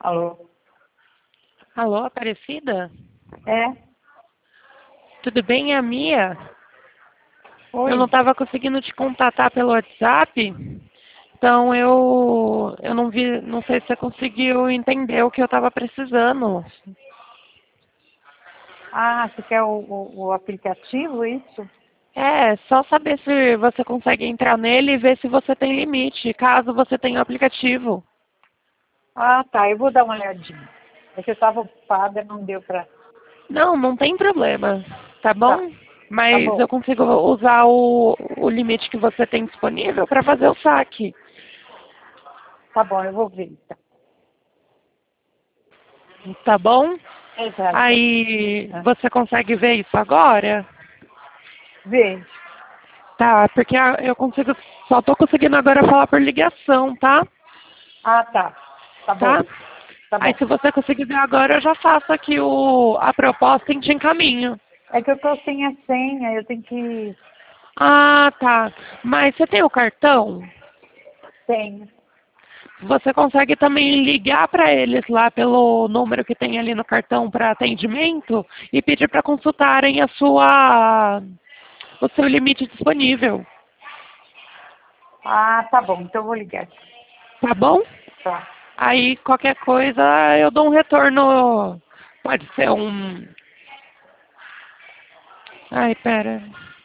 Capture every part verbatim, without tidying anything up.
Alô? Alô, Aparecida? É? Tudo bem, é a Mia? Eu não Oi? estava conseguindo te contatar pelo WhatsApp, então eu, eu não vi, não sei se você conseguiu entender o que eu estava precisando. Ah, você quer o, o, o aplicativo, isso? É, só saber se você consegue entrar nele e ver se você tem limite, caso você tenha o aplicativo. Ah, tá, eu vou dar uma olhadinha. É que eu estava ocupada, não deu pra... Não, não tem problema, tá Tá, bom? tá Mas bom. eu consigo usar o, o limite que você tem disponível para fazer o saque, Tá bom, eu vou ver, então. tá bom? Exato. Aí Ah, você consegue ver isso agora? vejo. Tá, porque a- eu consigo, só tô conseguindo agora falar por ligação, tá? Ah, tá. Tá bom, Tá? tá Aí bom. se você conseguir ver agora, eu já faço aqui o, a proposta e te encaminho. É que eu tô sem a senha, eu tenho que... Ah, tá. Mas você tem o cartão? Tenho. Você consegue também ligar para eles lá pelo número que tem ali no cartão para atendimento e pedir para consultarem a sua, o seu limite disponível. Ah, tá bom, então eu vou ligar aqui. Tá bom? Tá. Aí qualquer coisa eu dou um retorno. Pode ser um. Ai, pera.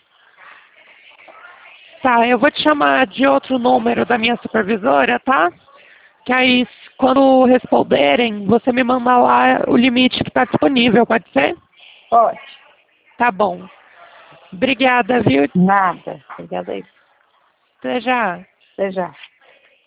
Tá, eu vou te chamar de outro número da minha supervisora, tá? Que aí quando responderem, você me manda lá o limite que está disponível, pode ser? Pode. Tá bom. Obrigada, viu? Nada. Obrigada aí. Até já. Até já.